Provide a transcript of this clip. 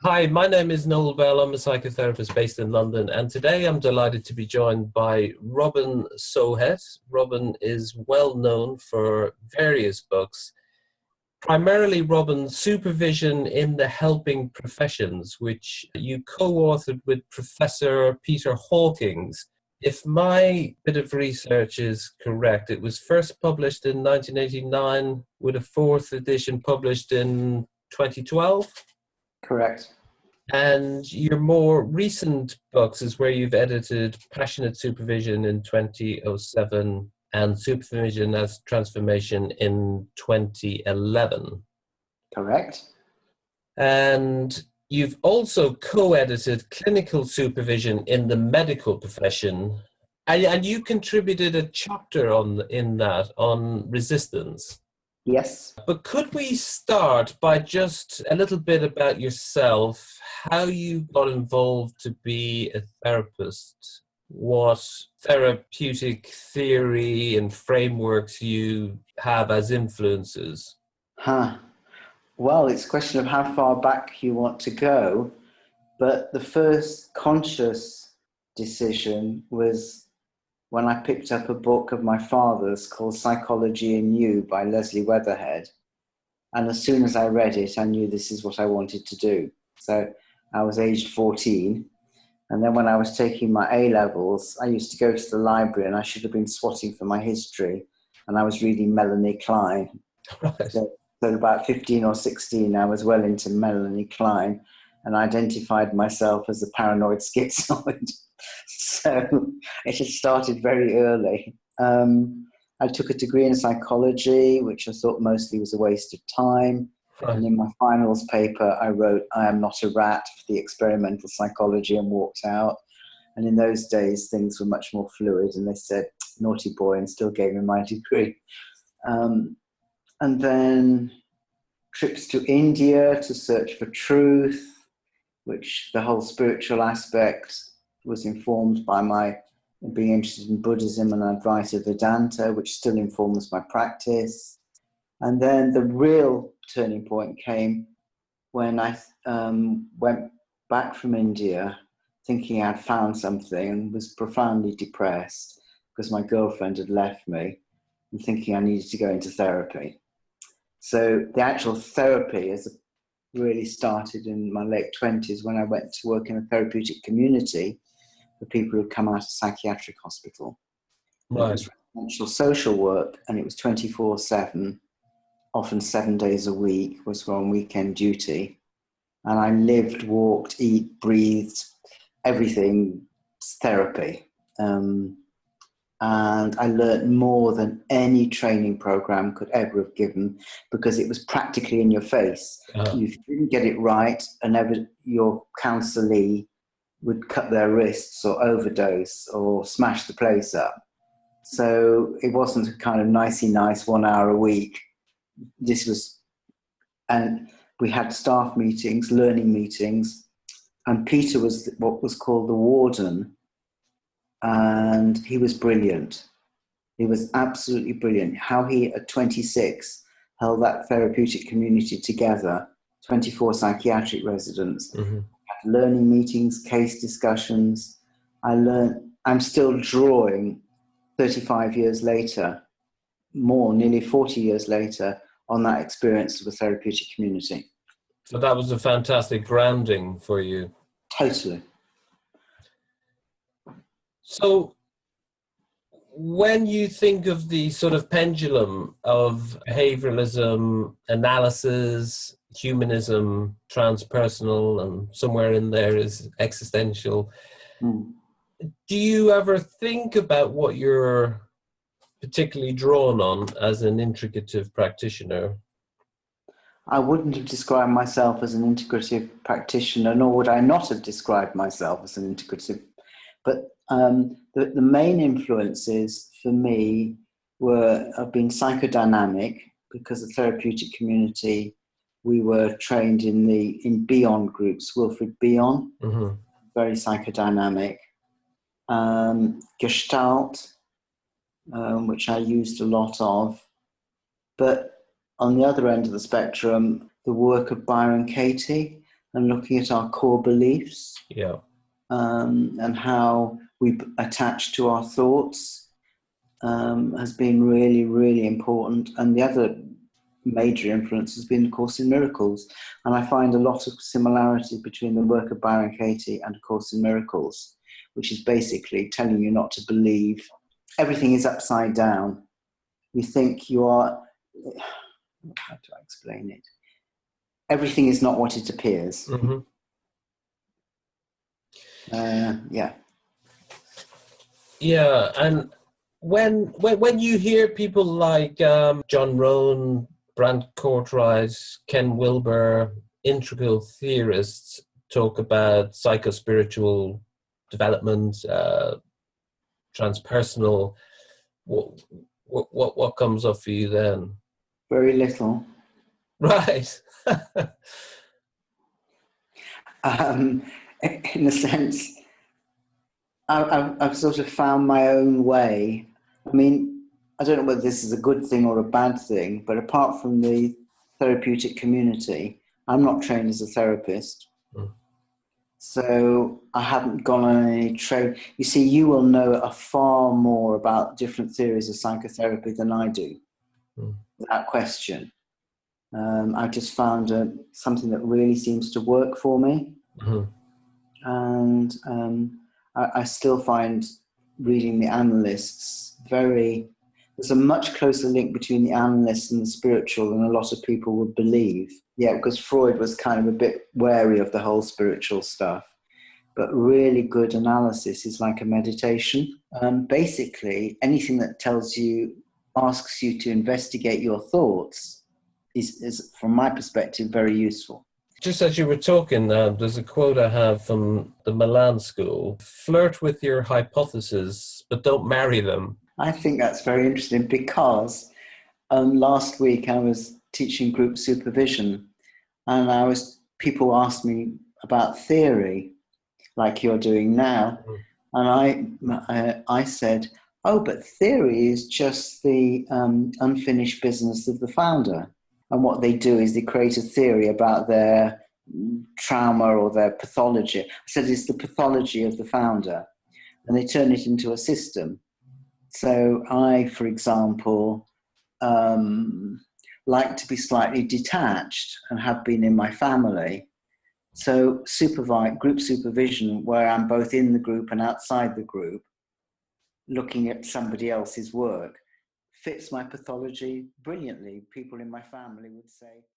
Hi, my name is Noel Bell. I'm a psychotherapist based in London, and today I'm delighted to be joined by Robin Sohet. Robin is well known for various books, primarily Robin's Supervision in the Helping Professions, which you co-authored with Professor Peter Hawkins. If my bit of research is correct, it was first published in 1989 with a fourth edition published in 2012. Correct. And your more recent books is where you've edited Passionate Supervision in 2007 and Supervision as Transformation in 2011. Correct. And you've also co-edited Clinical Supervision in the Medical Profession. And you contributed a chapter in that on resistance. Yes. But could we start by just a little bit about yourself, how you got involved to be a therapist, what therapeutic theory and frameworks you have as influences? Well, it's a question of how far back you want to go, but the first conscious decision was when I picked up a book of my father's called Psychology in You by Leslie Weatherhead. And as soon as I read it, I knew this is what I wanted to do. So I was aged 14. And then when I was taking my A-levels, I used to go to the library and I should have been swatting for my history. And I was reading Melanie Klein. Right. So about 15 or 16, I was well into Melanie Klein and identified myself as a paranoid schizoid. So it had started very early. I took a degree in psychology, which I thought mostly was a waste of time. Right. And in my finals paper, I wrote, "I am not a rat" for the experimental psychology, and walked out. And in those days, things were much more fluid. And they said, "Naughty boy," and still gave me my degree. And then trips to India to search for truth, which the whole spiritual aspect was informed by my being interested in Buddhism and Advaita Vedanta, which still informs my practice. And then the real turning point came when I went back from India thinking I'd found something and was profoundly depressed because my girlfriend had left me and thinking I needed to go into therapy. So the actual therapy has really started in my late 20s when I went to work in a therapeutic community for people who'd come out of psychiatric hospital. Right. It was residential social work, and it was 24/7, often 7 days a week, was on weekend duty. And I lived, walked, eat, breathed, everything therapy. And I learned more than any training program could ever have given because it was practically in your face. Uh-huh. If you didn't get it right, and your counselee would cut their wrists or overdose or smash the place up. So it wasn't a kind of nicey nice 1 hour a week. And we had staff meetings, learning meetings, and Peter was what was called the warden. And he was brilliant. He was absolutely brilliant. How he, at 26, held that therapeutic community together, 24 psychiatric residents, Mm-hmm. had learning meetings, case discussions. I'm still drawing 35 years later, nearly 40 years later, on that experience of a therapeutic community. So that was a fantastic grounding for you. Totally. So when you think of the sort of pendulum of behavioralism, analysis, humanism, transpersonal, and somewhere in there is existential, do you ever think about what you're particularly drawn on as an integrative practitioner? I wouldn't have described myself as an integrative practitioner, nor would I not have described myself as an integrative. But the main influences for me have been psychodynamic, because the therapeutic community, we were trained in Bion groups, Wilfred Bion, Mm-hmm. very psychodynamic. Gestalt, which I used a lot of. But on the other end of the spectrum, the work of Byron Katie and looking at our core beliefs, Yeah. and how we attach to our thoughts, has been really, really important. And the other major influence has been A Course in Miracles. And I find a lot of similarity between the work of Byron Katie and A Course in Miracles, which is basically telling you not to believe. Everything is upside down. You think you are, how do I explain it? Everything is not what it appears. Mm-hmm. Yeah. Yeah, and when you hear people like John Rohn, Brant Cortright, Ken Wilber, integral theorists talk about psychospiritual development, transpersonal, what comes up for you then? Very little. Right. In a sense, I've sort of found my own way. I mean, I don't know whether this is a good thing or a bad thing, but apart from the therapeutic community, I'm not trained as a therapist. Mm. So I haven't gone on any training. You see, you will know far more about different theories of psychotherapy than I do, without question. I've just found something that really seems to work for me. Mm-hmm. And I still find reading the analysts there's a much closer link between the analysts and the spiritual than a lot of people would believe. Yeah, because Freud was kind of a bit wary of the whole spiritual stuff. But really good analysis is like a meditation. Basically, anything that asks you to investigate your thoughts is, from my perspective, very useful. Just as you were talking, there's a quote I have from the Milan School: flirt with your hypotheses, but don't marry them. I think that's very interesting because last week I was teaching group supervision, and people asked me about theory, like you're doing now, and I said, "Oh, but theory is just the unfinished business of the founder." And what they do is they create a theory about their trauma or their pathology. I said it's the pathology of the founder, and they turn it into a system. So I, for example, like to be slightly detached and have been in my family. So group supervision, where I'm both in the group and outside the group, looking at somebody else's work, fits my pathology brilliantly. People in my family would say,